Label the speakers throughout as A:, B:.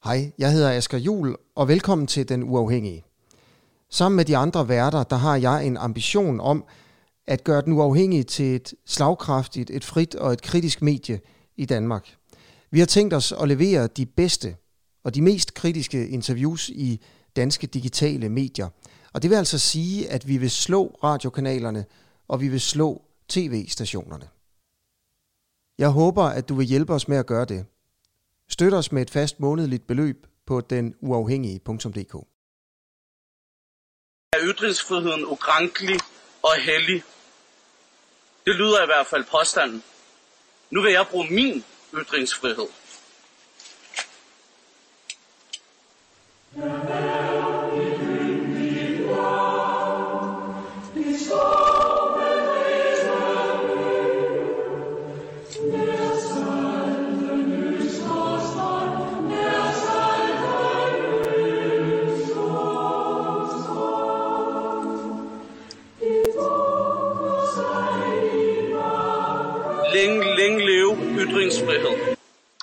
A: Hej, jeg hedder Asger Juhl, og velkommen til Den Uafhængige. Sammen med de andre værter, der har jeg en ambition om at gøre Den Uafhængige til et slagkraftigt, et frit og et kritisk medie i Danmark. Vi har tænkt os at levere de bedste og de mest kritiske interviews i danske digitale medier. Og det vil altså sige, at vi vil slå radiokanalerne, og vi vil slå tv-stationerne. Jeg håber, at du vil hjælpe os med at gøre det. Støt os med et fast månedligt beløb på denuafhængige.dk.
B: Er ytringsfriheden ukrænkelig og hellig? Det lyder i hvert fald påstanden. Nu vil jeg bruge min ytringsfrihed. Længe leve ytringsfrihed.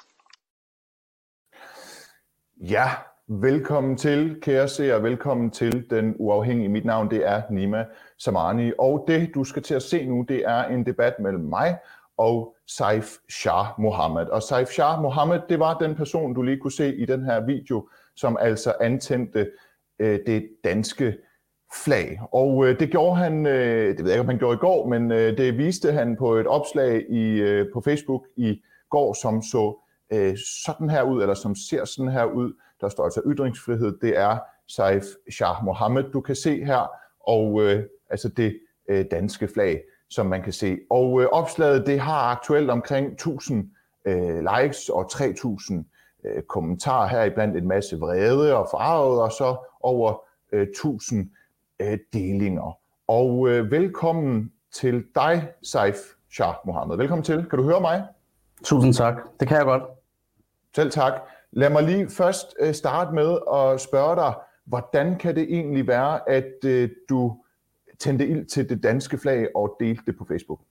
C: Ja, velkommen til, kære seere, velkommen til Den Uafhængige. Mit navn det er Nima Samani, og det du skal til at se nu, det er en debat mellem mig og Saif Shah Mohammed. Og Saif Shah Mohammed, det var den person, du lige kunne se i den her video, som altså antændte det danske flag. Og det gjorde han, det ved jeg ikke, om han gjorde i går, men det viste han på et opslag på Facebook i går, som så sådan her ud, eller som ser sådan her ud. Der står altså ytringsfrihed, det er Saif Shah Mohammed, du kan se her, og altså det danske flag, som man kan se. Og opslaget, det har aktuelt omkring 1000 likes og 3000 kommentarer her, iblandt en masse vrede og farvet, og så over 1000 delinger. Og velkommen til dig, Saif Shah Mohammed. Velkommen til. Kan du høre mig?
B: Tusind tak. Det kan jeg godt.
C: Selv tak. Lad mig lige først starte med at spørge dig, hvordan kan det egentlig være, at du tændte ild til det danske flag og delte det på Facebook?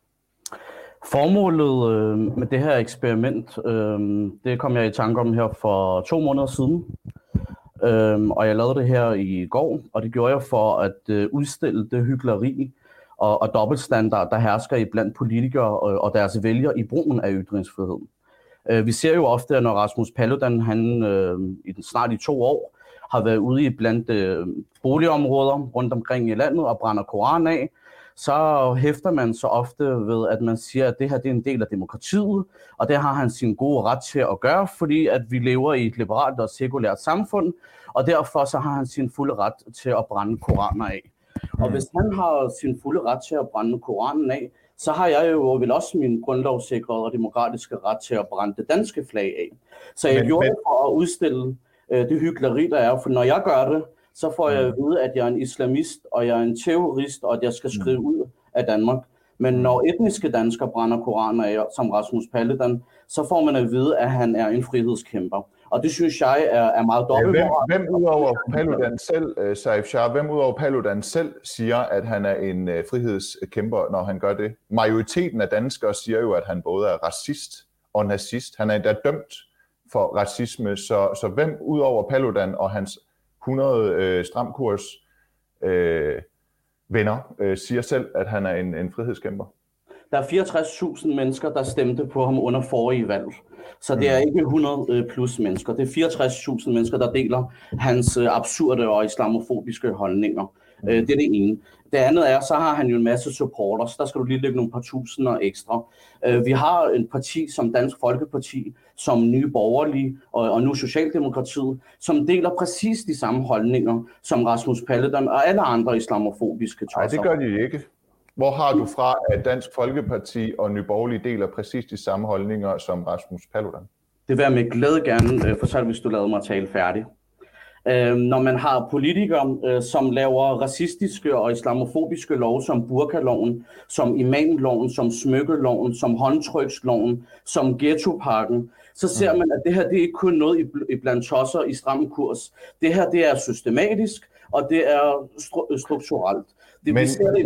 B: Formålet med det her eksperiment, det kom jeg i tanke om her for 2 måneder siden. Og jeg lavede det her i går, og det gjorde jeg for at udstille det hykleri og dobbeltstandard, der hersker i blandt politikere og deres vælgere i brugen af ytringsfrihed. Vi ser jo ofte, at når Rasmus Paludan, han snart i 2 år, har været ude i blandt boligområder rundt omkring i landet og brænder Koranen af, så hæfter man så ofte ved, at man siger, at det her det er en del af demokratiet, og det har han sin gode ret til at gøre, fordi at vi lever i et liberalt og sekulært samfund, og derfor så har han sin fulde ret til at brænde Koraner af. Og hvis han har sin fulde ret til at brænde Koranen af, så har jeg jo vel også min grundlovssikrede og demokratiske ret til at brænde det danske flag af. Så jeg gjorde det for at udstille det hykleri, der er, for når jeg gør det, så får jeg at vide, at jeg er en islamist, og jeg er en terrorist, og at jeg skal skrive ud af Danmark. Men når etniske danskere brænder koraner af, som Rasmus Paludan, så får man at vide, at han er en frihedskæmper. Og det synes jeg er meget dobbeltmoralsk.
C: Hvem udover Paludan selv, Saif Shah, hvem udover Paludan selv siger, at han er en frihedskæmper, når han gør det? Majoriteten af danskere siger jo, at han både er racist og nazist. Han er endda dømt for racisme, så hvem udover Paludan og hans 100 stramkurs venner siger selv, at han er en frihedskæmper?
B: Der er 64.000 mennesker, der stemte på ham under forrige valg. Så det er ikke 100 plus mennesker. Det er 64.000 mennesker, der deler hans absurde og islamofobiske holdninger. Det er det ene. Det andet er, så har han jo en masse supporters. Der skal du lige lægge nogle par tusinder ekstra. Vi har et parti som Dansk Folkeparti, som Nye Borgerlige og nu Socialdemokratiet, som deler præcis de samme holdninger som Rasmus Paludan og alle andre islamofobiske tosser.
C: Nej, det gør de ikke. Hvor har du fra, at Dansk Folkeparti og Nye Borgerlige deler præcis de samme holdninger som Rasmus Paludan?
B: Det vil jeg med glæde gerne fortælle, hvis du lader mig tale færdig. Når man har politikere, som laver racistiske og islamofobiske love, som burkaloven, som imamloven, som smykkeloven, som håndtryksloven, som ghettopakken, så ser man, at det her det er ikke kun noget i blandt tosser i stram kurs. Det her det er systematisk, og det er strukturelt.
C: Lad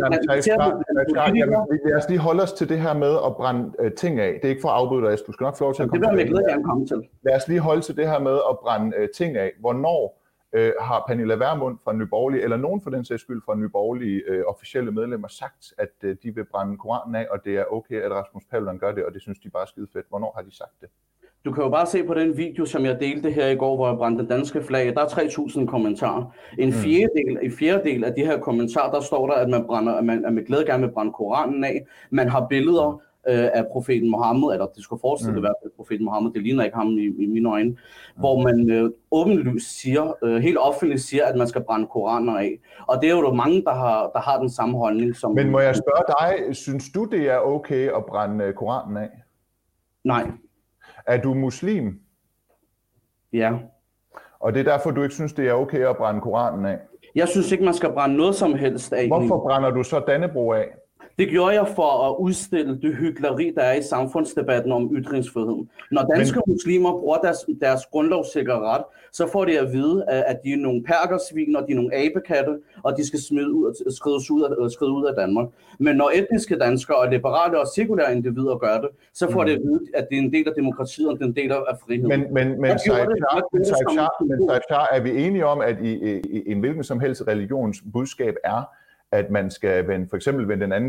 C: os lige holde os til det her med at brænde ting af. Det er ikke for at afbryde dig, du skal nok få lov til at komme
B: til. Det vil jeg gerne komme til.
C: Lad os lige holde til det her med at brænde ting af. Hvornår har Pernille Vermund fra Nye Borgerlige, eller nogen for den sags skyld fra Nye Borgerlige officielle medlemmer sagt, at de vil brænde Koranen af, og det er okay, at Rasmus Paludan gør det, og det synes de bare er skide fedt. Hvornår har de sagt det?
B: Du kan jo bare se på den video, som jeg delte her i går, hvor jeg brændte det danske flag. Der er 3.000 kommentarer. En fjerdedel af de her kommentarer, der står der, at man med glæde gerne vil brænde Koranen af. Man har billeder af profeten Mohammed, eller det skulle forestille at være profeten Mohammed, det ligner ikke ham i mine øjne, hvor man åbenlyst siger, helt offentligt siger, at man skal brænde Koraner af. Og det er jo mange, der har den samme holdning. Som
C: Men må jeg spørge dig, synes du, det er okay at brænde Koranen af?
B: Nej.
C: Er du muslim?
B: Ja.
C: Og det er derfor, du ikke synes, det er okay at brænde Koranen af?
B: Jeg synes ikke, man skal brænde noget som helst af.
C: Hvorfor brænder du så Dannebrog af?
B: Det gjorde jeg for at udstille det hykleri, der er i samfundsdebatten om ytringsfriheden. Når danske muslimer bruger deres grundlovssikre ret, så får de at vide, at de er nogle perkersvin, og de er nogle abekatte, og de skal skride ud af Danmark. Men når etniske danskere og liberale og sekulære individer gør det, så får de at vide, at det er en del af demokratiet, og det er en del af friheden.
C: Men Saif, er vi enige om, at i en hvilken som helst religions budskab er, at man skal for eksempel vende den anden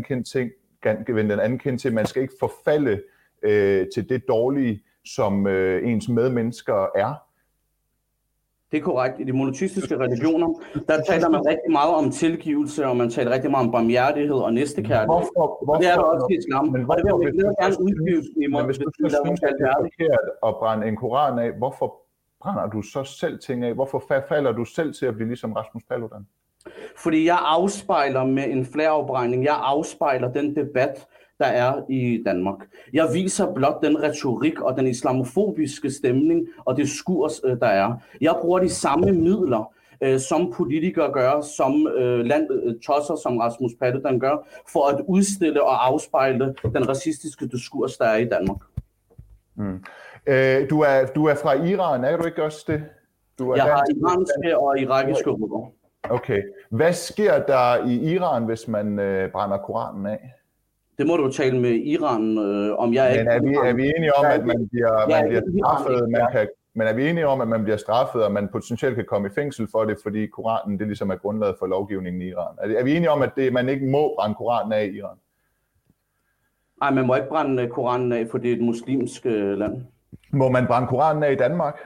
C: kind til, man skal ikke forfalde til det dårlige, som ens medmennesker er?
B: Det er korrekt. I de monoteistiske religioner, der taler man rigtig meget om tilgivelse, og man taler rigtig meget om barmhjertighed og næstekærlighed.
C: Hvorfor?
B: Det er der også i islam.
C: Men hvis du synes, det er forkert at brænde en koran af, hvorfor brænder du så selv ting af? Hvorfor falder du selv til at blive ligesom Rasmus Paludan?
B: Fordi jeg afspejler med en flagafbrænding, jeg afspejler den debat, der er i Danmark. Jeg viser blot den retorik og den islamofobiske stemning og det skurs, der er. Jeg bruger de samme midler, som politikere gør, som tosser, som Rasmus Paludan gør, for at udstille og afspejle den racistiske diskurs, der er i Danmark.
C: Du er fra Iran, er du ikke også det?
B: Jeg har iranske og irakiske rødder.
C: Okay. Hvad sker der i Iran, hvis man brænder Koranen af?
B: Det må du tale med Iran om. Jeg ikke.
C: Men er vi enige om, at man bliver straffet? Men er vi enige om, at man bliver straffet, og man potentielt kan komme i fængsel for det, fordi Koranen det ligesom er grundlaget for lovgivningen i Iran? Er vi enige om, at man ikke må brænde Koranen af i Iran?
B: Nej, man må ikke brænde Koranen af, for det er et muslimsk land.
C: Må man brænde Koranen af i Danmark?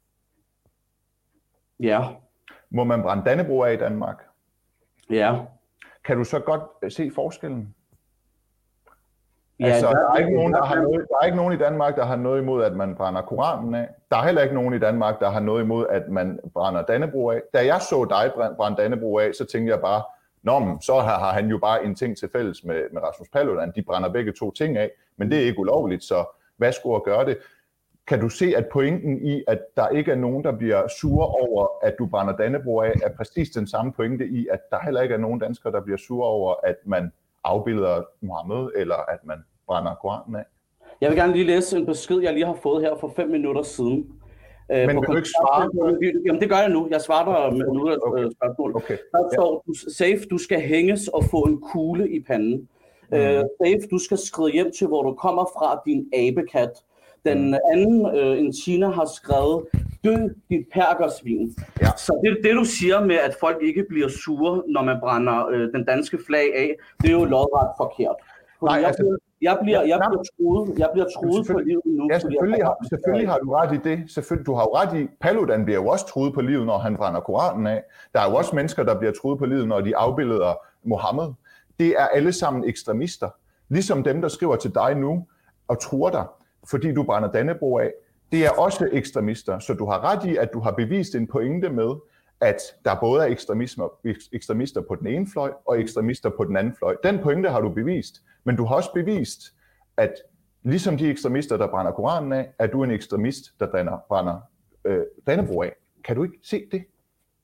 B: Ja.
C: Må man brænde Dannebrog af i Danmark?
B: Ja.
C: Kan du så godt se forskellen?
B: Ja,
C: altså, der er ikke nogen i Danmark, der har noget imod, at man brænder Koranen af. Der er heller ikke nogen i Danmark, der har noget imod, at man brænder Dannebrog af. Da jeg så dig brænde Dannebrog af, så tænkte jeg bare, så har han jo bare en ting til fælles med Rasmus Paludan. De brænder begge to ting af, men det er ikke ulovligt, så hvad skulle at gøre det? Kan du se, at pointen i, at der ikke er nogen, der bliver sure over, at du brænder Dannebrog af, er præcis den samme pointe i, at der heller ikke er nogen danskere, der bliver sure over, at man afbilder Mohammed, eller at man brænder Koranen af?
B: Jeg vil gerne lige læse en besked, jeg lige har fået her for 5 minutter siden.
C: Men vil du ikke svare?
B: Jamen det gør jeg nu. Jeg svarer dig med et spørgsmål.
C: Okay.
B: Der står, Saif, du skal hænges og få en kugle i panden. Saif, du skal skride hjem til, hvor du kommer fra, din abekat. Den anden, en Tina, har skrevet, dø dit perkersvin. Ja. Så det du siger med, at folk ikke bliver sure, når man brænder den danske flag af, det er jo lodret forkert.
C: Nej,
B: jeg bliver truet på livet nu.
C: Ja, selvfølgelig har du ret i det. Du har jo ret i, Paludan bliver jo også truet på livet, når han brænder Koranen af. Der er jo også mennesker, der bliver truet på livet, når de afbilleder Mohammed. Det er alle sammen ekstremister. Ligesom dem, der skriver til dig nu og truer dig, fordi du brænder Dannebrog af. Det er også ekstremister. Så du har ret i, at du har bevist en pointe med, at der både er ekstremister på den ene fløj og ekstremister på den anden fløj. Den pointe har du bevist, men du har også bevist, at ligesom de ekstremister, der brænder Koranen af, er du en ekstremist, der brænder Dannebrog af. Kan du ikke se det?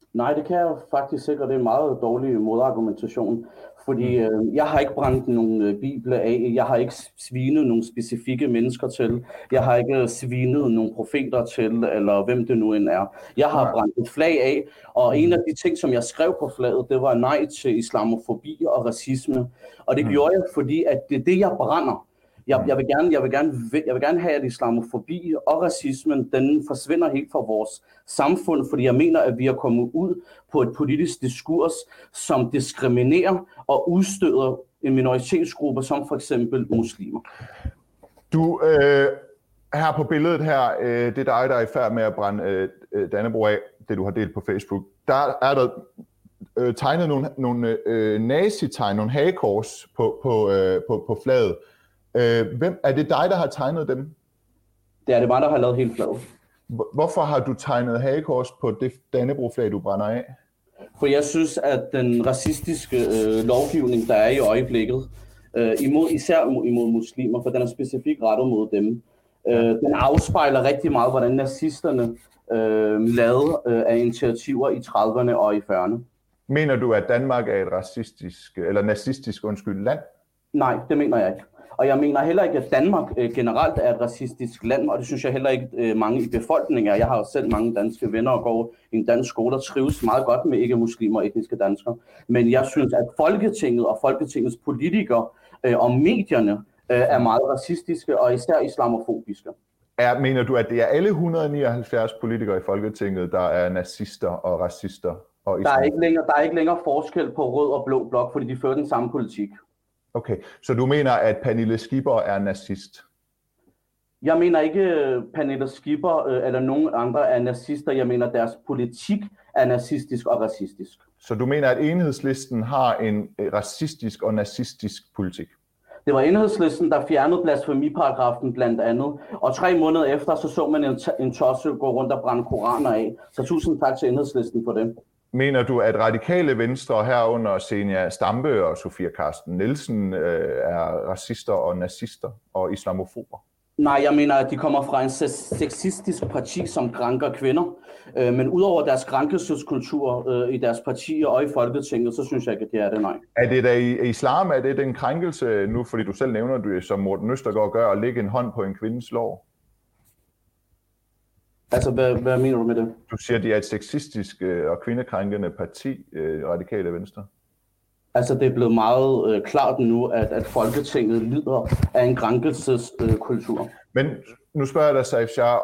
B: Nej, det kan jeg faktisk ikke, og det er en meget dårlig modargumentation. Fordi jeg har ikke brændt nogen bibler af, jeg har ikke svinet nogle specifikke mennesker til, jeg har ikke svinet nogle profeter til, eller hvem det nu end er. Jeg har brændt et flag af, og en af de ting, som jeg skrev på flaget, det var nej til islamofobi og racisme. Og det gjorde jeg, fordi at det er det, jeg brænder. Jeg vil gerne have, at islamofobi og racismen, den forsvinder helt fra vores samfund, fordi jeg mener, at vi er kommet ud på et politisk diskurs, som diskriminerer og udstøder en minoritetsgruppe, som for eksempel muslimer.
C: Du, her på billedet her, det er dig, der er i færd med at brænde Dannebrog af, det du har delt på Facebook. Der er der tegnet nogle nazi-tegn, nogle hagekors på flaget. Hvem er det dig, der har tegnet dem?
B: Det er det mig, der har lavet helt flaget.
C: Hvorfor har du tegnet hagekors på det Dannebrog-flag, du brænder af?
B: For jeg synes, at den racistiske lovgivning, der er i øjeblikket, især imod muslimer, for den er specifikt rettet mod dem, den afspejler rigtig meget, hvordan nazisterne lavede af initiativer i 30'erne og i 40'erne.
C: Mener du, at Danmark er et nazistisk land?
B: Nej, det mener jeg ikke. Og jeg mener heller ikke, at Danmark generelt er et racistisk land, og det synes jeg heller ikke mange i befolkningen er. Jeg har jo selv mange danske venner og går i en dansk skole, der trives meget godt med ikke-muslimer og etniske danskere. Men jeg synes, at Folketinget og Folketingets politikere og medierne er meget racistiske og især islamofobiske.
C: Mener du, at det er alle 179 politikere i Folketinget, der er nazister og racister? Og
B: der er ikke længere forskel på rød og blå blok, fordi de fører den samme politik.
C: Okay, så du mener, at Pernille Skipper er nazist?
B: Jeg mener ikke, Pernille Skipper eller nogen andre er nazister. Jeg mener, deres politik er nazistisk og racistisk.
C: Så du mener, at Enhedslisten har en racistisk og nazistisk politik?
B: Det var Enhedslisten, der fjernede blasfemiparagrafen blandt andet. Og 3 måneder efter, så man en tosse gå rundt og brænde koraner af. Så tusind tak til Enhedslisten for det.
C: Mener du, at Radikale Venstre herunder Zenia Stampe og Sofia Carsten Nielsen er racister og nazister og islamofober?
B: Nej, jeg mener, at de kommer fra en sexistisk parti, som krænker kvinder. Men udover deres krænkelseskultur i deres partier og i Folketinget, så synes jeg ikke, at det er det, nej.
C: Er det da i islam, er det den krænkelse nu, fordi du selv nævner det, som Morten Østergaard gør, at lægge en hånd på en kvindes lår?
B: Altså, hvad mener du med det?
C: Du siger, at de er et sexistisk og kvindekrænkende parti, Radikale Venstre.
B: Altså, det er blevet meget klart nu, at Folketinget lider af en krænkelseskultur.
C: Men nu spørger jeg dig, Saif Shah,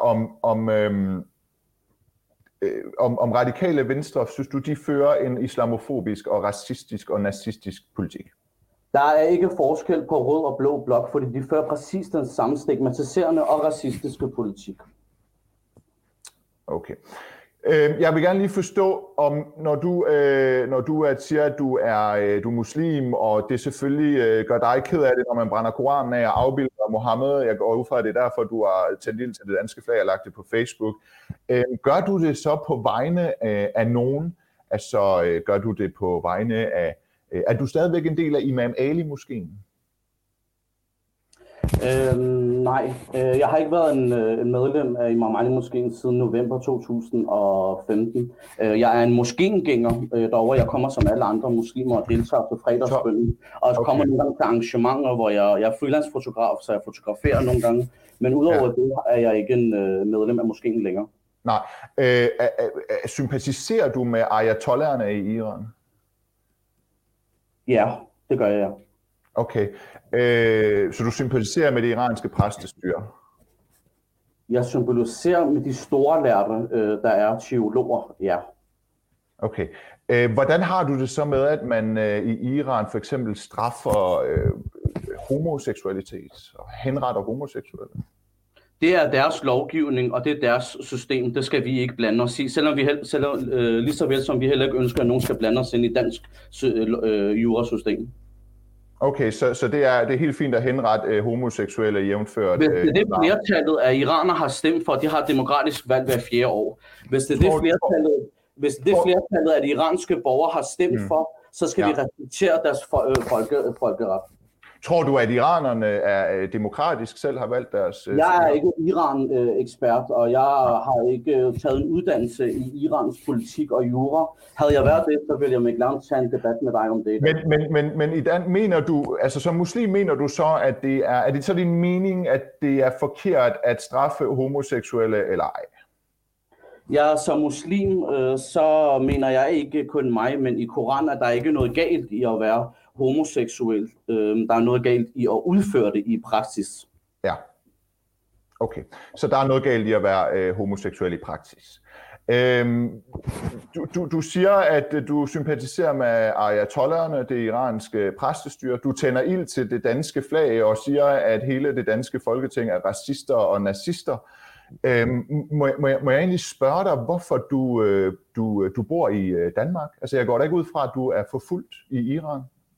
C: om Radikale Venstre, synes du, de fører en islamofobisk og racistisk og nazistisk politik?
B: Der er ikke forskel på rød og blå blok, fordi de fører præcis den samme stigmatiserende og racistiske politik.
C: Okay. Jeg vil gerne lige forstå, om når du siger, at du er muslim, og det selvfølgelig gør dig ked af det, når man brænder Koranen af og afbilder Mohammed. Jeg går ud fra, at det er derfor, du har tændt ild til det danske flag og lagt det på Facebook. Gør du det så på vegne af nogen? Altså, gør du det på vegne af... Er du stadigvæk en del af Imam Ali-moskeen?
B: Nej, jeg har ikke været en medlem af Imam Ali-moskeen siden november 2015. Jeg er en moskéengænger derovre. Jeg kommer som alle andre muslimer og deltager på fredagsbønnen. Og så kommer nogle gange til arrangementer, hvor jeg er freelance-fotograf, så jeg fotograferer nogle gange. Men udover det er jeg ikke en medlem af moskeen længere.
C: Nej. Sympatiserer du med ayatollaherne i Iran?
B: Ja, det gør jeg.
C: Okay. Så du sympatiserer med det iranske præstestyre?
B: Jeg sympatiserer med de store lærte, der er teologer, ja.
C: Okay. Hvordan har du det så med, at man i Iran for eksempel straffer homoseksualitet og henretter homoseksuelle?
B: Det er deres lovgivning, og det er deres system. Det skal vi ikke blande os i. Lige så vel som vi heller ikke ønsker, at nogen skal blande os ind i dansk jurasystem.
C: Okay, så det er helt fint at henrette homoseksuelle jævnført.
B: Hvis det er det flertallet af iranere har stemt for, de har demokratisk valg hver 4 år. Hvis det er det flertallet af de iranske borgere har stemt for, så skal vi respektere deres folkeret.
C: Tror du, at iranerne er demokratisk selv har valgt deres...
B: Jeg er ikke Iran-ekspert, og jeg har ikke taget en uddannelse i Irans politik og jura. Havde jeg været det, så ville jeg med glæde tage en debat med dig om det.
C: Men i den, mener du, altså som muslim mener du så, at det er det så din mening, at det er forkert at straffe homoseksuelle eller ej?
B: Ja, som muslim, så mener jeg ikke kun mig, men i Koranen er der ikke noget galt i at være homoseksuel. Der er noget galt i at udføre det i praksis.
C: Ja, okay. Så der er noget galt i at være homoseksuel i praksis. Du siger, at du sympatiserer med ayatollaherne, det iranske præstestyre. Du tænder ild til det danske flag og siger, at hele det danske folketing er racister og nazister. Må jeg egentlig spørge dig, hvorfor du bor i Danmark? Altså, jeg går da ikke ud fra, at du er forfulgt i Iran.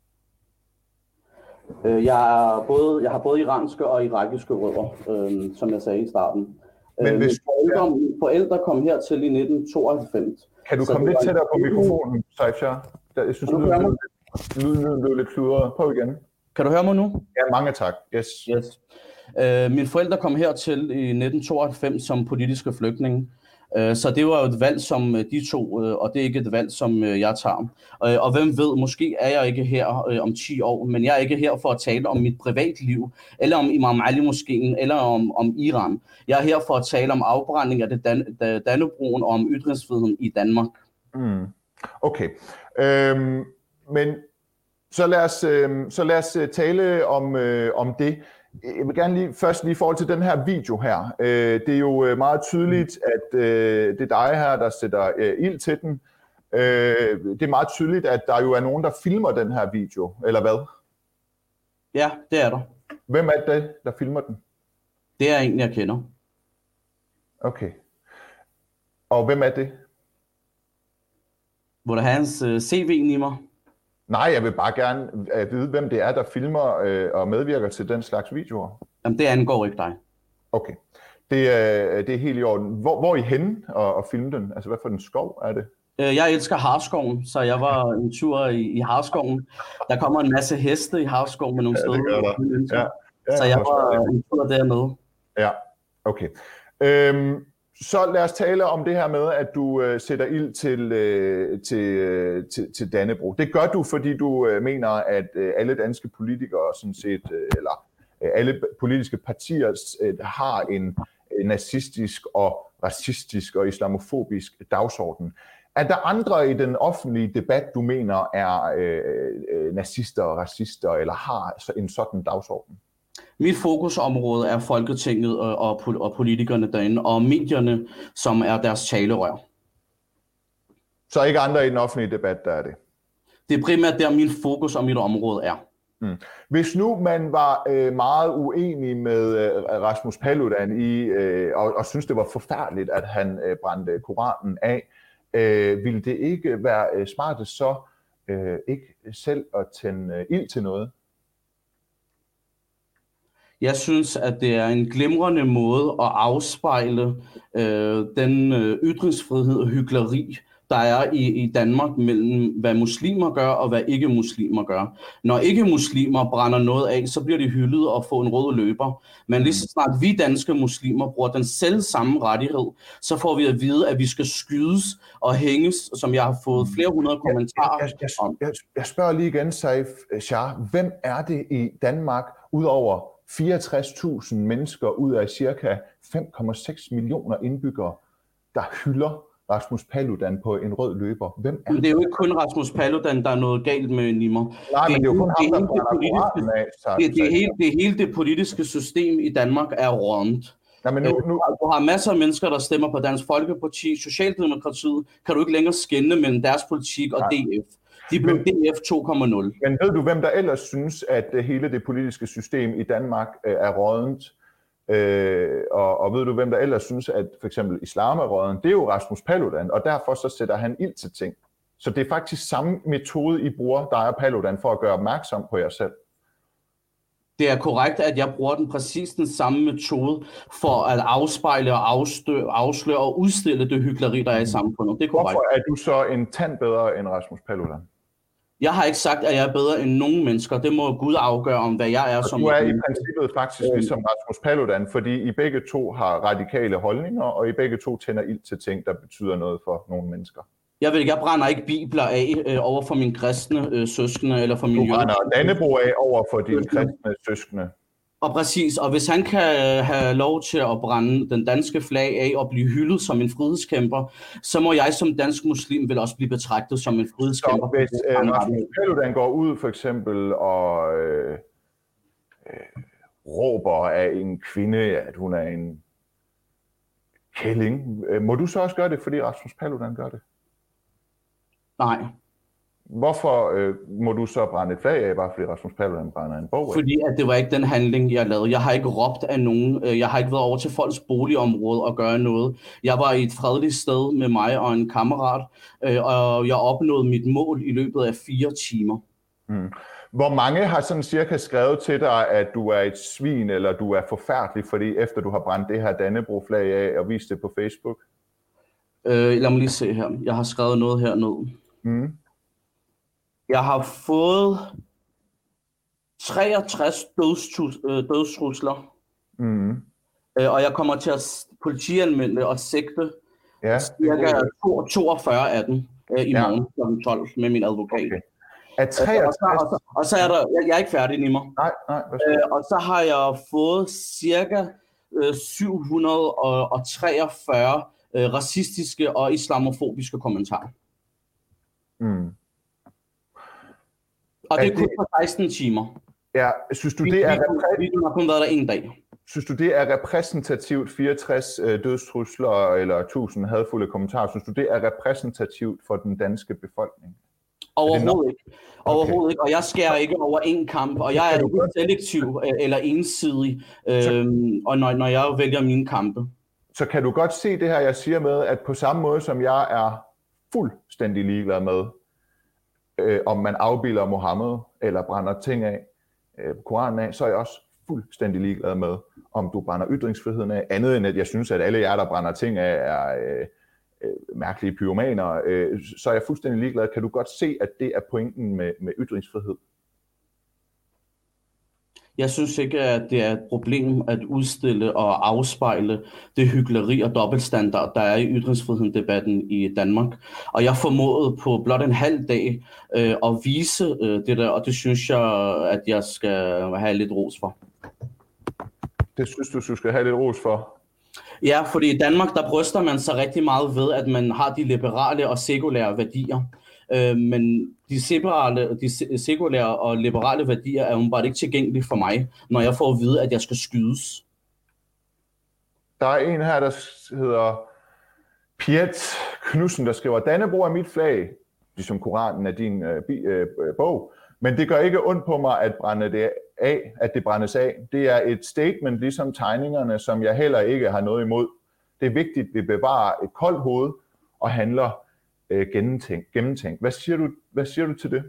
B: Jeg har både iranske og irakiske rødder, som jeg sagde i starten. Men mine forældre kom hertil i 1992.
C: Kan du komme lidt tættere på mikrofonen, Saif Shah? Jeg synes, lyden blev lidt kludret. Prøv igen.
B: Kan du høre mig nu?
C: Ja, mange tak. Yes.
B: Mine forældre kom hertil i 1992 som politiske flygtninge. Så det var jo et valg, som de tog, og det er ikke et valg, som jeg tager. Og hvem ved, måske er jeg ikke her om 10 år, men jeg er ikke her for at tale om mit privatliv, eller om Imam Ali-moskeen, eller om Iran. Jeg er her for at tale om afbrænding af Dannebroen og om ytringsfriheden i Danmark.
C: Okay. Men så lad os tale om det. Jeg vil gerne først lige i forhold til den her video her. Det er jo meget tydeligt, at det er dig her, der sætter ild til den. Det er meget tydeligt, at der jo er nogen, der filmer den her video, eller hvad?
B: Ja, det er der.
C: Hvem er det, der filmer den?
B: Det er en, jeg kender.
C: Okay. Og hvem er det?
B: Hvor der har hans CV i mig?
C: Nej, jeg vil bare gerne vide, hvem det er, der filmer og medvirker til den slags videoer.
B: Jamen, det angår ikke dig.
C: Okay. Det er helt i orden. Hvor er I henne at filme den? Altså, hvad for en skov er det?
B: Jeg elsker Harskoven, så jeg var en tur i Harskoven. Der kommer en masse heste i Harskoven med nogle steder. Så jeg var en tur dernede.
C: Ja, okay. Så lad os tale om det her med, at du sætter ild til Dannebrog. Det gør du, fordi du mener, at alle danske politikere, sådan set, eller alle politiske partier, har en nazistisk og racistisk og islamofobisk dagsorden. Er der andre i den offentlige debat, du mener er nazister og racister, eller har en sådan dagsorden?
B: Mit fokusområde er Folketinget og politikerne derinde, og medierne, som er deres talerør.
C: Så ikke andre i den offentlige debat, der er det?
B: Det er primært der, min fokus og mit område er.
C: Hvis nu man var meget uenig med Rasmus Paludan og synes det var forfærdeligt, at han brændte Koranen af, ville det ikke være smartest så ikke selv at tænde ild til noget?
B: Jeg synes, at det er en glimrende måde at afspejle den ytringsfrihed og hykleri, der er i Danmark mellem, hvad muslimer gør og hvad ikke-muslimer gør. Når ikke-muslimer brænder noget af, så bliver de hyldet og får en rød løber. Men lige så snart vi danske muslimer bruger den selv samme rettighed, så får vi at vide, at vi skal skydes og hænges, som jeg har fået flere hundrede kommentarer om.
C: Jeg spørger lige igen, Saif Shah. Hvem er det i Danmark, udover 64.000 mennesker ud af cirka 5,6 millioner indbyggere, der hylder Rasmus Paludan på en rød løber? Hvem er det?
B: Det er jo ikke kun Rasmus Paludan, der er noget galt med, Nimmer.
C: Nej, men det er jo kun ham, der brænder Koranen af.
B: Det hele det politiske system i Danmark er rådent. Du har masser af mennesker, der stemmer på Dansk Folkeparti, Socialdemokratiet. Kan du ikke længere skelne mellem deres politik og DF? De blev DF 2.0.
C: Men ved du, hvem der ellers synes, at hele det politiske system i Danmark er rådent? Og ved du, hvem der ellers synes, at for eksempel islam er rådent? Det er jo Rasmus Paludan, og derfor så sætter han ild til ting. Så det er faktisk samme metode, I bruger, der er Paludan, for at gøre opmærksom på jer selv.
B: Det er korrekt, at jeg bruger præcis den samme metode for at afspejle og afsløre og udstille det hykleri, der er i samfundet. Det er korrekt.
C: Hvorfor er du så en tand bedre end Rasmus Paludan?
B: Jeg har ikke sagt, at jeg er bedre end nogen mennesker. Det må Gud afgøre om, hvad jeg er som...
C: Du er i princippet faktisk ligesom Rasmus Paludan, fordi I begge to har radikale holdninger, og I begge to tænder ild til ting, der betyder noget for nogle mennesker.
B: Jeg brænder ikke bibler af over for mine kristne søskende eller for mine...
C: Du brænder Dannebrog af over for dine kristne søskende.
B: Og præcis, og hvis han kan have lov til at brænde den danske flag af og blive hyldet som en frihedskæmper, så må jeg som dansk muslim vel også blive betragtet som en frihedskæmper.
C: Så hvis Rasmus Paludan går ud for eksempel og råber af en kvinde, at hun er en kælling, må du så også gøre det, fordi Rasmus Paludan gør det?
B: Nej.
C: Hvorfor må du så brænde et flag af, bare fordi Rasmus Paludan brænder en bog af?
B: Fordi at det var ikke den handling, jeg lavede. Jeg har ikke råbt af nogen. Jeg har ikke været over til folks boligområde og gøre noget. Jeg var i et fredeligt sted med mig og en kammerat, og jeg opnåede mit mål i løbet af 4 timer.
C: Hvor mange har sådan cirka skrevet til dig, at du er et svin, eller du er forfærdelig, fordi efter du har brændt det her Dannebrog-flag af og vist det på Facebook?
B: Lad mig lige se her. Jeg har skrevet noget hernede. Jeg har fået 63 dødstrusler, og jeg kommer til at politianmelde og sigte cirka 42 af dem i morgen kl. 12 med min advokat. Okay. Og så er der, jeg er ikke færdig, Nimmer.
C: Nej.
B: Og så har jeg fået cirka 743 racistiske og islamofobiske kommentarer. Og det er kun for 16 timer.
C: Ja, synes du det er
B: Videoen har kun været der en dag.
C: Synes du det er repræsentativt, 64 dødstrusler eller 1000 hadfulde kommentarer, synes du det er repræsentativt for den danske befolkning?
B: Overhovedet ikke. Overhovedet ikke. Og jeg skærer ikke over en kamp, og jeg er ikke selektiv eller ensidig, og når jeg vælger mine kampe.
C: Så kan du godt se det her, jeg siger med, at på samme måde som jeg er fuldstændig ligeglad med, om man afbilder Mohammed eller brænder ting af, Koranen af, så er jeg også fuldstændig ligeglad med, om du brænder ytringsfriheden af, andet end at jeg synes, at alle jer, der brænder ting af, er mærkelige pyromaner, så er jeg fuldstændig ligeglad. Kan du godt se, at det er pointen med ytringsfrihed?
B: Jeg synes ikke, at det er et problem at udstille og afspejle det hykleri og dobbeltstandard, der er i ytringsfriheden-debatten i Danmark. Og jeg formåede på blot en halv dag at vise det der, og det synes jeg, at jeg skal have lidt ros for.
C: Det synes du skal have lidt ros for?
B: Ja, fordi i Danmark, der bryster man sig rigtig meget ved, at man har de liberale og sekulære værdier. Men de sekulære og liberale værdier er jo bare ikke tilgængelige for mig, når jeg får at vide, at jeg skal skydes.
C: Der er en her, der hedder Piet Knudsen, der skriver, Dannebrog er mit flag, ligesom Koranen er din bog, men det gør ikke ondt på mig at brænde det af, at det brændes af. Det er et statement, ligesom tegningerne, som jeg heller ikke har noget imod. Det er vigtigt, at vi bevarer et koldt hoved og handler gennemtænkt. Hvad siger du til det?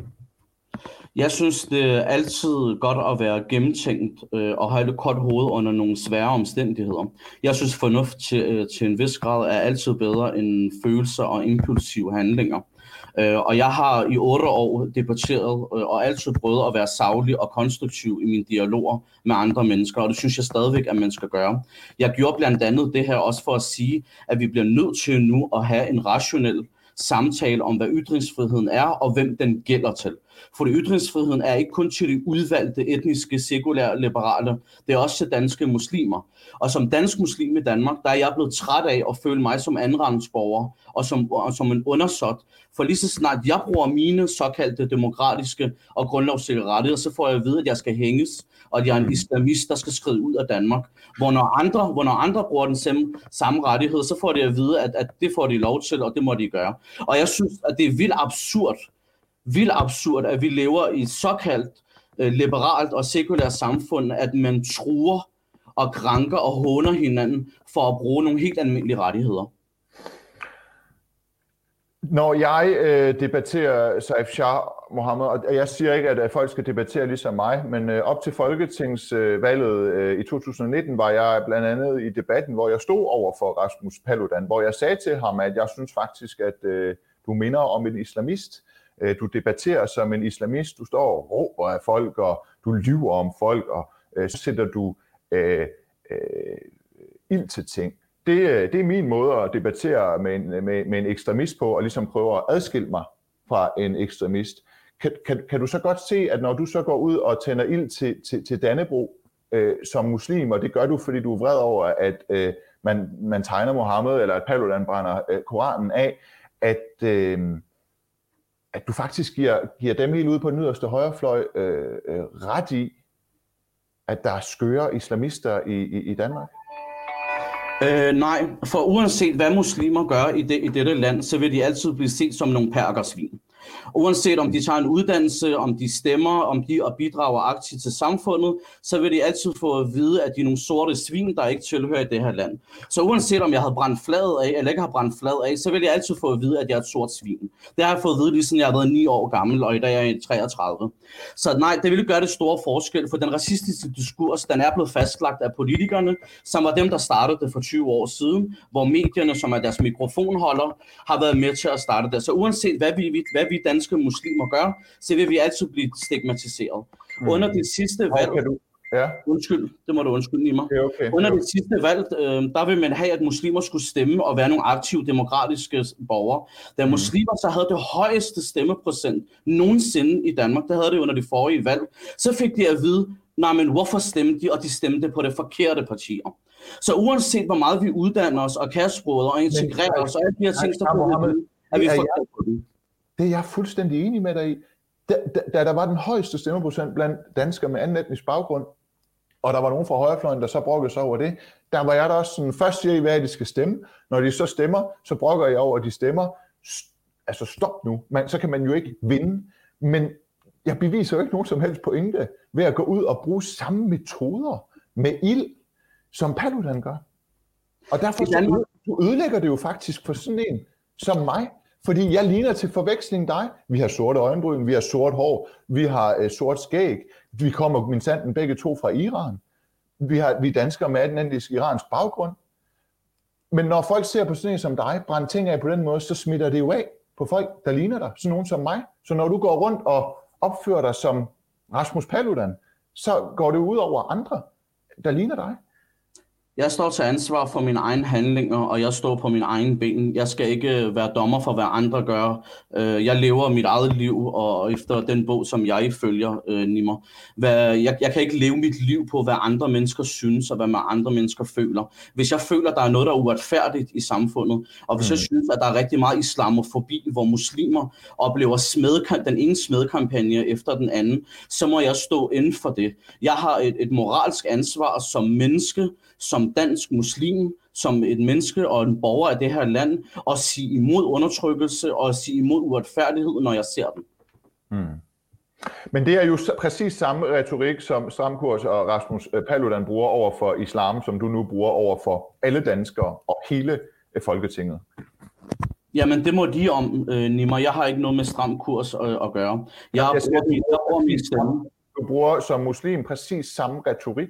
B: Jeg synes, det er altid godt at være gennemtænkt og have et koldt hoved under nogle svære omstændigheder. Jeg synes, fornuft til en vis grad er altid bedre end følelser og impulsive handlinger. Og jeg har i 8 år debatteret og altid prøvet at være saglig og konstruktiv i mine dialoger med andre mennesker, og det synes jeg stadigvæk, at man skal gøre. Jeg gjorde blandt andet det her også for at sige, at vi bliver nødt til nu at have en rationel samtale om, hvad ytringsfriheden er, og hvem den gælder til. For ytringsfriheden er ikke kun til de udvalgte etniske, sekulære, liberale, det er også til danske muslimer. Og som dansk muslim i Danmark, der er jeg blevet træt af at føle mig som andenrangsborger og som en undersåt. For lige så snart jeg bruger mine såkaldte demokratiske og grundlovssikre rettigheder, så får jeg at vide, at jeg skal hænges, og at jeg er en islamist, der skal skride ud af Danmark. Hvor når andre bruger den samme rettighed, så får de at vide, at det får de lov til, og det må de gøre. Og jeg synes, at det er vildt absurd, at vi lever i et såkaldt liberalt og sekulært samfund, at man truer og krænker og håner hinanden for at bruge nogle helt almindelige rettigheder.
C: Når jeg debatterer Saif Shah Mohammed, og jeg siger ikke, at folk skal debattere ligesom mig, men op til folketingsvalget i 2019 var jeg blandt andet i debatten, hvor jeg stod over for Rasmus Paludan, hvor jeg sagde til ham, at jeg synes faktisk, at du minder om en islamist, Du debatterer som en islamist, du står og råber af folk, og du lyver om folk, og så sætter du ild til ting. Det er min måde at debattere med en ekstremist på, og ligesom prøve at adskille mig fra en ekstremist. Kan du så godt se, at når du så går ud og tænder ild til Dannebrog som muslim, og det gør du, fordi du er vred over, at man tegner Mohammed, eller at Paludan brænder Koranen af, at du faktisk giver dem helt ude på den yderste højrefløj ret i, at der er skøre islamister i Danmark?
B: Nej, for uanset hvad muslimer gør i dette land, så vil de altid blive set som nogle perkersvin. Uanset om de tager en uddannelse, om de stemmer, om de bidrager aktivt til samfundet, så vil de altid få at vide, at de er nogle sorte svin, der ikke tilhører i det her land. Så uanset om jeg havde brændt flaget af, eller ikke har brændt flaget af, så vil jeg altid få at vide, at jeg er et sort svin. Det har jeg fået at vide, lige siden jeg har været 9 år gammel, og i dag er jeg 33. Så nej, det ville gøre det store forskel, for den racistiske diskurs, den er blevet fastlagt af politikerne, som var dem, der startede det for 20 år siden, hvor medierne, som er deres mikrofonholder, har været med til at starte det. Så uanset hvad vi danske muslimer gør, så vil vi altid blive stigmatiseret. Under det sidste valg... Undskyld, det må du undskylde i mig. Okay. Under det sidste valg, der vil man have, at muslimer skulle stemme og være nogle aktive demokratiske borgere. Da muslimer så havde det højeste stemmeprocent nogensinde i Danmark, der havde det under de forrige valg, så fik de at vide, nej, men hvorfor stemte de, og de stemte på det forkerte partier. Så uanset hvor meget vi uddanner os og kan sproget og integrerer os, og alle de her ting, så er vi forkert på det.
C: Det er jeg fuldstændig enig med dig i. Da der var den højeste stemmeprocent blandt danskere med anden etnisk baggrund, og der var nogen fra højrefløjen, der så brokkede sig over det, der var jeg da også sådan, først siger I, hvad de skal stemme. Når de så stemmer, så brokker jeg over, at de stemmer. Altså stop nu, så kan man jo ikke vinde. Men jeg beviser jo ikke nogen som helst pointe ved at gå ud og bruge samme metoder med ild, som Paludan gør. Og derfor så ødelægger det jo faktisk for sådan en som mig. Fordi jeg ligner til forveksling dig. Vi har sorte øjenbryn, vi har sort hår, vi har sort skæg. Vi kommer minsanden begge to fra Iran. Vi er danskere med en iransk baggrund. Men når folk ser på sådan en som dig, brænde ting af på den måde, så smitter det jo af på folk, der ligner dig. Sådan nogen som mig. Så når du går rundt og opfører dig som Rasmus Paludan, så går det ud over andre, der ligner dig.
B: Jeg står til ansvar for mine egne handlinger, og jeg står på mine egne ben. Jeg skal ikke være dommer for, hvad andre gør. Jeg lever mit eget liv, og efter den bog, som jeg følger, Nimmer. Jeg kan ikke leve mit liv på, hvad andre mennesker synes, og hvad andre mennesker føler. Hvis jeg føler, at der er noget, der er uretfærdigt i samfundet, og hvis jeg synes, at der er rigtig meget islamofobi, hvor muslimer oplever den ene smedkampagne efter den anden, så må jeg stå inden for det. Jeg har et moralsk ansvar som menneske, som dansk muslim, som et menneske og en borger af det her land, og sige imod undertrykkelse og sige imod uretfærdighed, når jeg ser den.
C: Men det er jo præcis samme retorik, som Stram Kurs og Rasmus Paludan bruger over for islam, som du nu bruger over for alle danskere og hele Folketinget.
B: Jamen, det må de om, Nimmer. Jeg har ikke noget med Stram Kurs at gøre. Jeg bruger min stemme.
C: Du bruger som muslim præcis samme retorik,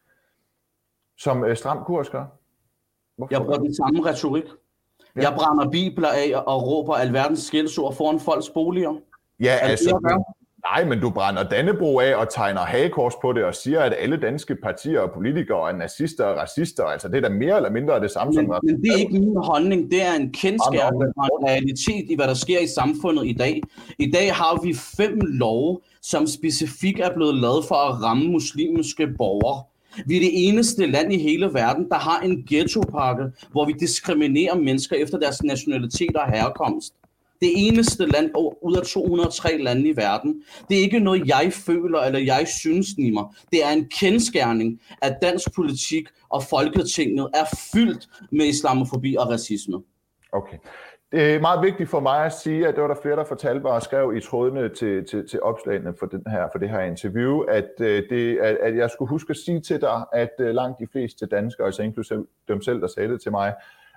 C: som Stram Kurs gør? Hvorfor?
B: Jeg bruger den samme retorik. Ja. Jeg brænder bibler af og råber alverdens skældsord foran folks boliger.
C: Ja, altså... Nej, men du brænder Dannebrog af og tegner hagekors på det og siger, at alle danske partier og politikere er nazister og racister. Altså, det er da mere eller mindre det samme som...
B: Men det er ikke min holdning. Det er en kendskærning og en realitet i, hvad der sker i samfundet i dag. I dag har vi 5 love, som specifikt er blevet lavet for at ramme muslimske borgere. Vi er det eneste land i hele verden, der har en ghettopakke, hvor vi diskriminerer mennesker efter deres nationalitet og herkomst. Det eneste land ud af 203 lande i verden. Det er ikke noget, jeg føler eller jeg synes, Nimmer. Det er en kendsgerning, at dansk politik og Folketinget er fyldt med islamofobi og racisme. Okay.
C: Det er meget vigtigt for mig at sige, at det var der flere, der fortalte mig og skrev i trådene til opslagene for det her interview, at jeg skulle huske at sige til dig, at langt de fleste danskere, altså inklusive dem selv, der sagde det til mig,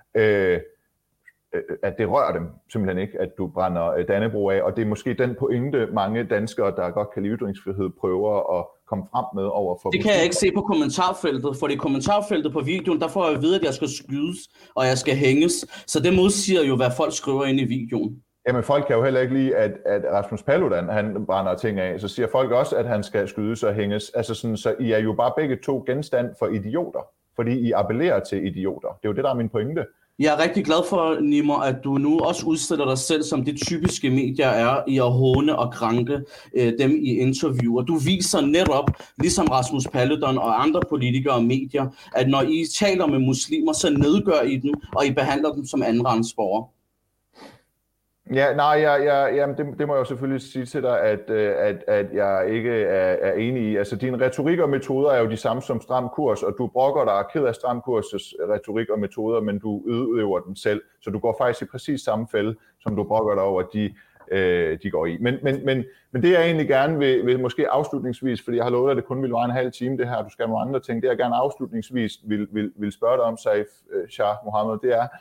C: at det rører dem simpelthen ikke, at du brænder Dannebrog af, og det er måske den pointe, mange danskere, der godt kan lide ytringsfrihed, prøver at komme frem med over for...
B: Det kan jeg ikke se på kommentarfeltet, for i kommentarfeltet på videoen, der får jeg at vide, at jeg skal skydes, og jeg skal hænges, så det modsiger jo, hvad folk skriver ind i videoen.
C: Jamen, folk kan jo heller ikke lide, at Rasmus Paludan, han brænder ting af. Så siger folk også, at han skal skydes og hænges. Altså sådan, så I er jo bare begge to genstand for idioter, fordi I appellerer til idioter. Det er jo det, der er min pointe.
B: Jeg er rigtig glad for, Nimmer, at du nu også udstiller dig selv som det typiske medier er i at håne og krænke dem i interviewer. Du viser netop, ligesom Rasmus Paludan og andre politikere og medier, at når I taler med muslimer, så nedgør I dem, og I behandler dem som andenrangsborgere.
C: Ja, nej, det må jeg jo selvfølgelig sige til dig, at jeg ikke er enig i. Altså, din retorik og metoder er jo de samme som Stram Kurs, og du brokker dig ked af Stram Kurs' retorik og metoder, men du udøver den selv. Så du går faktisk i præcis samme fælde, som du brokker dig over, de går i. Men det jeg egentlig gerne vil måske afslutningsvis, fordi jeg har lovet, at det kun vil være en halv time, det her, du skal have nogle andre ting, det jeg gerne afslutningsvis vil spørge dig om, Saif Shah Mohammed, det er...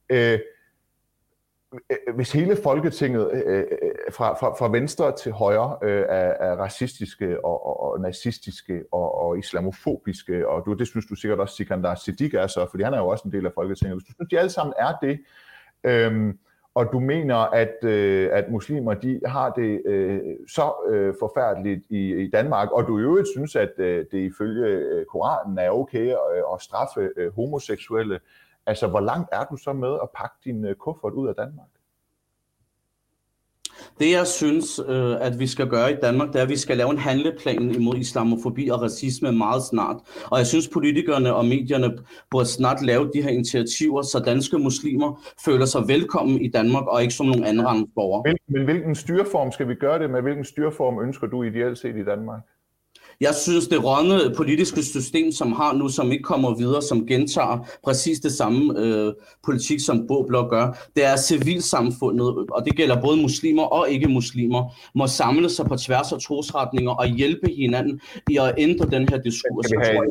C: hvis hele Folketinget fra venstre til højre er racistiske og nazistiske og islamofobiske, og det synes du sikkert også Sikandar Siddique er så, fordi han er jo også en del af Folketinget. Hvis du synes, de alle sammen er det, og du mener, at muslimer de har det så forfærdeligt i Danmark, og du i øvrigt synes, at det ifølge Koranen er okay at straffe homoseksuelle, altså, hvor langt er du så med at pakke din kuffert ud af Danmark?
B: Det, jeg synes, at vi skal gøre i Danmark, det er, at vi skal lave en handleplan imod islamofobi og racisme meget snart. Og jeg synes, politikerne og medierne burde snart lave de her initiativer, så danske muslimer føler sig velkommen i Danmark og ikke som nogle andenrangsborgere.
C: Men hvilken styreform skal vi gøre det med? Hvilken styreform ønsker du ideelt set i Danmark?
B: Jeg synes, det rådne politiske system, som har nu, som ikke kommer videre, som gentager præcis det samme politik, som Blå Blok gør, det er civilsamfundet, og det gælder både muslimer og ikke-muslimer, må samle sig på tværs af trosretninger og hjælpe hinanden i at ændre den her diskurs.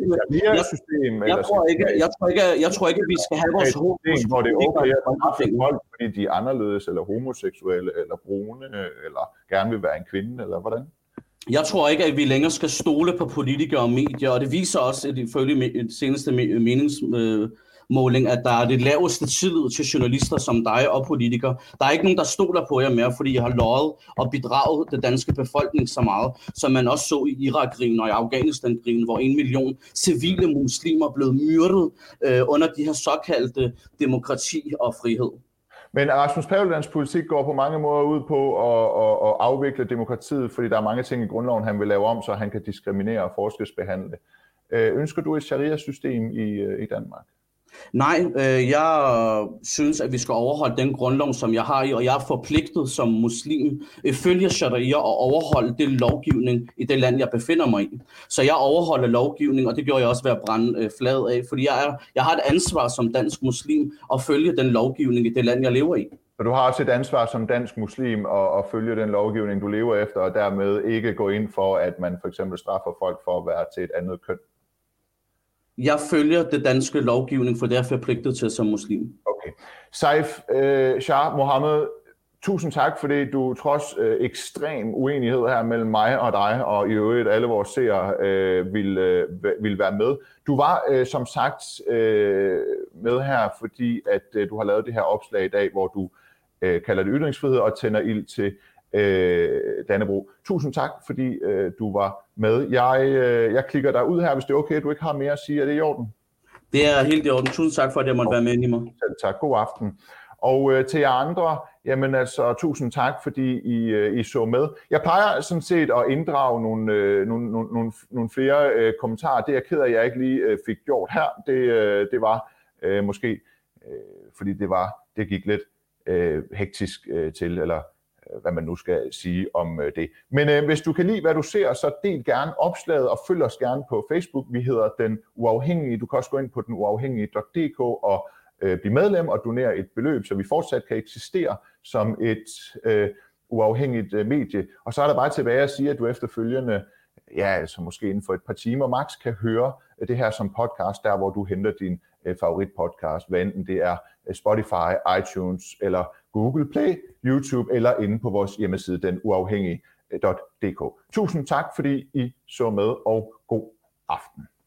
B: Jeg tror ikke, at vi skal have vores fokus
C: hvor det er okay at folk, fordi de er anderledes, eller homoseksuelle, eller brune, eller gerne vil være en kvinde, eller hvordan?
B: Jeg tror ikke, at vi længere skal stole på politikere og medier, og det viser også, ifølge den seneste meningsmåling, at der er det laveste tillid til journalister som dig og politikere. Der er ikke nogen, der stoler på jer mere, fordi I har løjet og bedraget den danske befolkning så meget, som man også så i Irak-krigen og i Afghanistan-krigen, hvor 1 million civile muslimer blev myrdet under de her såkaldte demokrati og frihed.
C: Men Rasmus Paludans politik går på mange måder ud på at afvikle demokratiet, fordi der er mange ting i grundloven, han vil lave om, så han kan diskriminere og forskelsbehandle. Ønsker du et sharia-system i Danmark?
B: Nej, jeg synes, at vi skal overholde den grundlov, som jeg har i, og jeg er forpligtet som muslim følge sharia og overholde det lovgivning i det land, jeg befinder mig i. Så jeg overholder lovgivning, og det gjorde jeg også ved at brænde flaget af, fordi jeg har et ansvar som dansk muslim at følge den lovgivning i det land, jeg lever i.
C: Så du har også et ansvar som dansk muslim at følge den lovgivning, du lever efter, og dermed ikke gå ind for, at man for eksempel straffer folk for at være til et andet køn?
B: Jeg følger det danske lovgivning, for det er forpligtet til som muslim.
C: Okay. Saif Shah Mohammed, tusind tak, fordi du trods ekstrem uenighed her mellem mig og dig, og i øvrigt alle vores seere vil være med. Du var som sagt med her, fordi at du har lavet det her opslag i dag, hvor du kalder det ytringsfrihed og tænder ild til Dannebrog. Tusind tak, fordi du var med. Jeg klikker dig ud her, hvis det er okay, du ikke har mere at sige. Er det i orden?
B: Det er helt i orden. Tusind tak for, at jeg måtte være med, Nimmer.
C: Selv tak. God aften. Og til jer andre, jamen altså, tusind tak, fordi I så med. Jeg plejer sådan set at inddrage nogle flere kommentarer. Det er jeg ked af, at jeg ikke lige fik gjort her. Det var måske, fordi det gik lidt hektisk til, eller hvad man nu skal sige om det. Men hvis du kan lide, hvad du ser, så del gerne opslaget og følg os gerne på Facebook. Vi hedder Den Uafhængige. Du kan også gå ind på denuafhængige.dk og blive medlem og donere et beløb, så vi fortsat kan eksistere som et uafhængigt medie. Og så er der bare tilbage at sige, at du efterfølgende, altså måske inden for et par timer max, kan høre det her som podcast, der hvor du henter din favoritpodcast, hvad enten det er Spotify, iTunes eller Google Play, YouTube eller inde på vores hjemmeside, denuafhængige.dk. Tusind tak, fordi I så med, og god aften.